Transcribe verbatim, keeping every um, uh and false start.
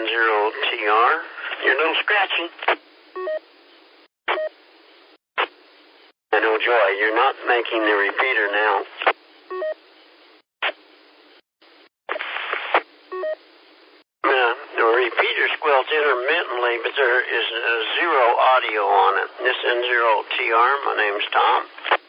N zero T R. You're a little scratchy. I know, Joy, you're not making the repeater now. Yeah, the repeater squelch intermittently, but there is a zero audio on it. This N zero T R, my name's Tom.